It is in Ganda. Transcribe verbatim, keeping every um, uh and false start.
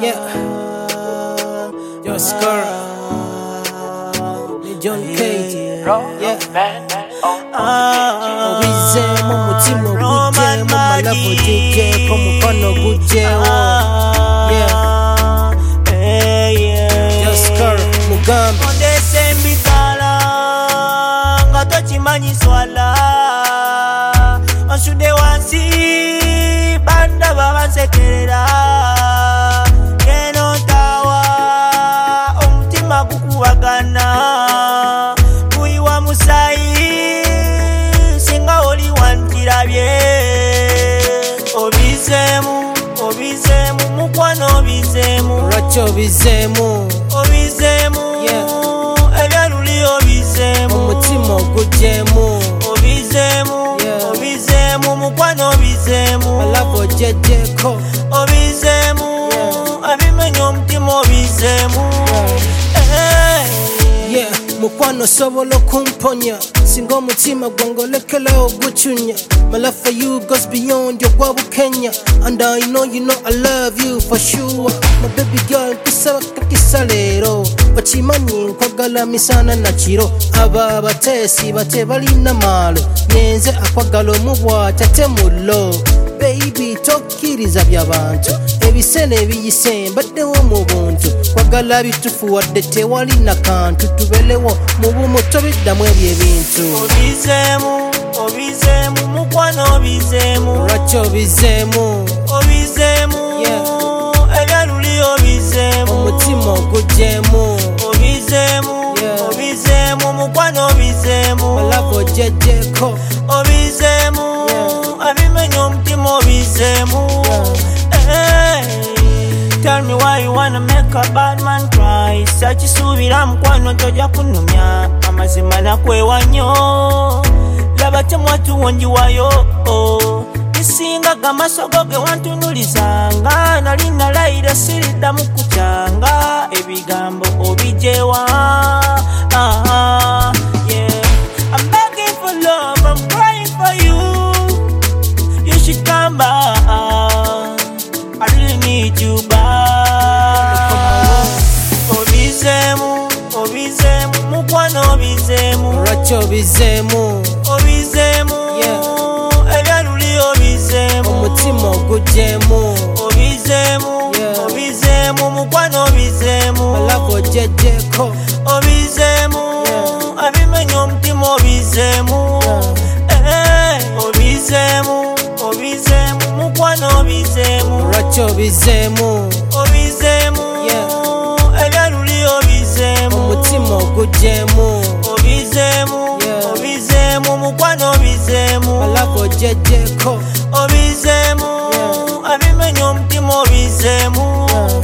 Yeah. Yo, Scar. John Cage. Yeah. Obize mu mutima guje mu malabo jeje ko mukono guje yeah. Yo, Scar Mugambi ondesembikala nga tokimanyi swala onsudde wansi banda babansekerera eno ntawa omutima gukubagana kuyiwa musayi singa oli wantirabye obizemu obizemu mukwano obizemu lwaki obizemu obizemu ebyaluli obizemu omutima ogujemu obizemu obizemu mukwano obizemu malabo jejeko obizemu abimenya omutima obizemu yeah. Mukwano sobola kumponya singa omutima gwange olekerawo gucunya. My love for you goes beyond your Kenya, and I know you know I love you for sure. My baby girl kusaba kakisa lero bakimanyi nkwagala misana na kiro aba abatesi bate balina malo nyenze akwagala omubwata temulo baby tokkiriza by'abantu ebisene ebiyise mbaddewo mu buntu kwagala bitufu wadde tewali na kantu tubelewo mu bumu tobiddamu ebyo ebintu obizemu obizemu mukwano obizemu lwaki obizemu obizemu ebyaluli obizemu omutima ogujemu obizemu obizemu mukwano obizemu malabo jejeko obizemu abimenya omutima obizemu tell me why you wanna make a bad man cry sakisuubira mukwano tojja kunumya amazima nakwewa nnyo laba temwatuwonjiwayo isinga gamasogo ge wantunulizanga nali nalayira siriddamu kukyanga ebigambo obijewa I'm begging for love, I'm crying for you. You should come back. I really need you back. Obizemu, obizemu, mukwano obizemu. lwaki obizemu Obizemu, ebyaluli obizemu. omutima ogujemu Obizemu, obizemu, mukwano obizemu. malabo jejeko Obizemu, abimenya omutima obizemu. Obizemu, obizemu, mukwano obizemu. lwaki obizemu Obizemu, ebyaluli obizemu. omutima ogujemu Obizemu, obizemu, mukwano obizemu. malabo jejeko Obizemu, abimenya omutima obizemu.